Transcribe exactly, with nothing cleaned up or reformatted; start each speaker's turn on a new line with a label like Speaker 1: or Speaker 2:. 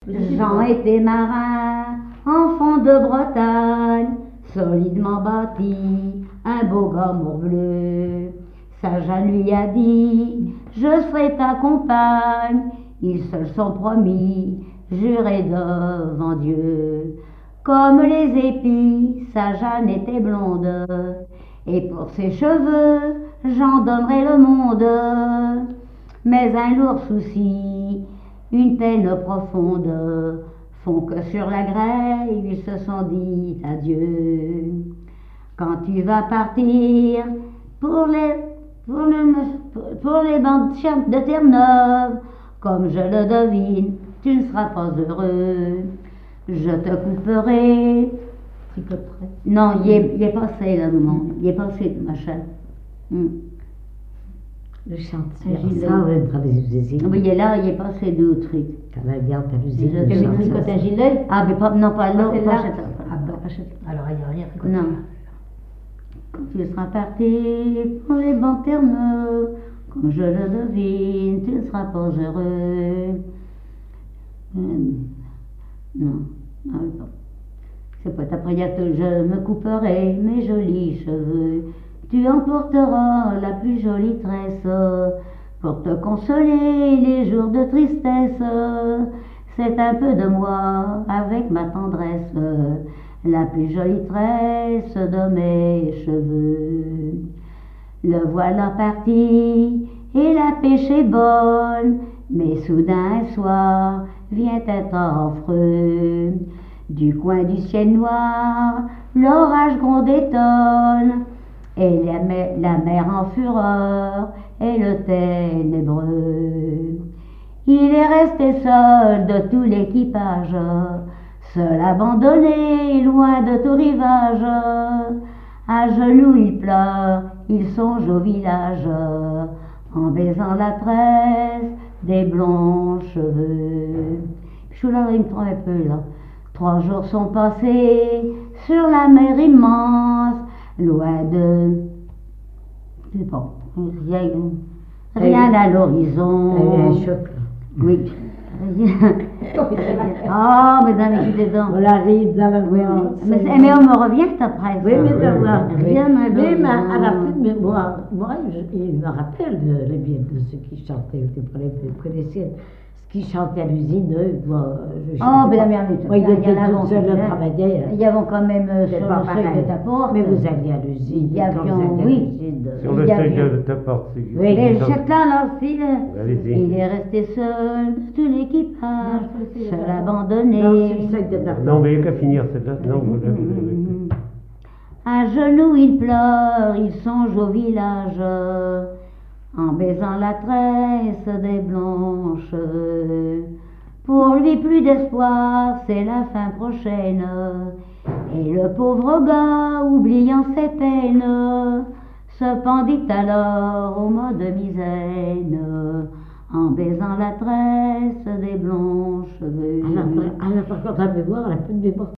Speaker 1: Jean était marin, enfant de Bretagne, solidement bâti, un beau glamour bleu. Sa Jeanne lui a dit, je serai ta compagne. Ils se le sont promis, jurés devant Dieu. Comme les épis, sa Jeanne était blonde, et pour ses cheveux, j'en donnerai le monde. Mais un lourd souci, une peine profonde, font que sur la grève, ils se sont dit adieu. Quand tu vas partir pour les, pour le, pour les bandes de Terre-Neuve, comme je le devine, tu ne seras pas heureux. Je te couperai. Non, il est, il est passé là, maman. Il est passé, machin. Hmm.
Speaker 2: Le chantier.
Speaker 1: Ça,
Speaker 2: dans les usines.
Speaker 1: Oui, il est là, il est passé deux trucs.
Speaker 2: Quand la viande à l'usine.
Speaker 1: Tu as vu tricoter un gilet? Ah, mais pas, non, pas là.
Speaker 2: C'est
Speaker 1: pas
Speaker 2: là.
Speaker 1: chez toi.
Speaker 2: Ah bon. Alors, il n'y a rien tricoté.
Speaker 1: Non. Quand tu seras parti pour les bancs Terre-Neuve, comme je le devine, tu ne seras pas heureux. Hum. Non, non, non. C'est pas ta prière que je me couperai mes jolis cheveux. Tu emporteras la plus jolie tresse pour te consoler les jours de tristesse. C'est un peu de moi avec ma tendresse, la plus jolie tresse de mes cheveux. Le voilà parti et la pêche est bonne, mais soudain un soir vient un temps affreux. Du coin du ciel noir, l'orage gronde et tonne, et la mer, la mer en fureur et le ténébreux. Il est resté seul de tout l'équipage, seul abandonné, loin de tout rivage. À genoux il pleure, il songe au village, en baisant la tresse des blonds cheveux. Je suis là, il me prend un peu là. Trois jours sont passés sur la mer immense, loin de... C'est bon, rien, rien à l'horizon.
Speaker 2: Il y a eu un choc.
Speaker 1: Oui. Ah, oh, mesdames, écoutez donc.
Speaker 2: On arrive dans la voie.
Speaker 1: Mais, mais on me revient que après.
Speaker 2: Oui, mais d'avoir
Speaker 1: rien à
Speaker 2: l'horizon. Mais à la
Speaker 1: l'horizon.
Speaker 2: plus de mémoire, moi, je, il me rappelle de, les bien de ceux qui chantaient, vous connaissez, ce qui chantait à l'usine, eux, moi, je
Speaker 1: Oh, mais la merde,
Speaker 2: moi, il
Speaker 1: il y
Speaker 2: était
Speaker 1: en a
Speaker 2: tout seul à travailler.
Speaker 1: Il y avait quand même euh,
Speaker 2: C'est
Speaker 1: sur
Speaker 2: pas
Speaker 1: le seuil
Speaker 2: pareil.
Speaker 1: de ta porte.
Speaker 2: Mais vous alliez à l'usine.
Speaker 1: Il y avait,
Speaker 2: quand vous alliez à
Speaker 1: oui.
Speaker 2: l'usine.
Speaker 3: Sur le
Speaker 1: Il y a
Speaker 3: seuil
Speaker 1: bien-
Speaker 3: de ta porte, c'est
Speaker 2: Oui,
Speaker 1: Mais
Speaker 2: il
Speaker 1: le châtelain, là, aussi, là,
Speaker 3: Allez-y.
Speaker 1: il est resté seul de tout l'équipage, seul
Speaker 2: Non, c'est le
Speaker 1: abandonné.
Speaker 2: seuil de ta porte.
Speaker 3: Non, mais il n'y a qu'à finir celle-là. Non, vous l'avez.
Speaker 1: Mm. À genoux il pleure, il songe au village, en baisant la tresse des blonds cheveux. Pour lui plus d'espoir, c'est la fin prochaine, et le pauvre gars, oubliant ses peines, se pendit alors au mode de misaine, en baisant la tresse des blonds cheveux.
Speaker 2: Elle a, elle a par contre la mémoire, elle a peu de mémoire.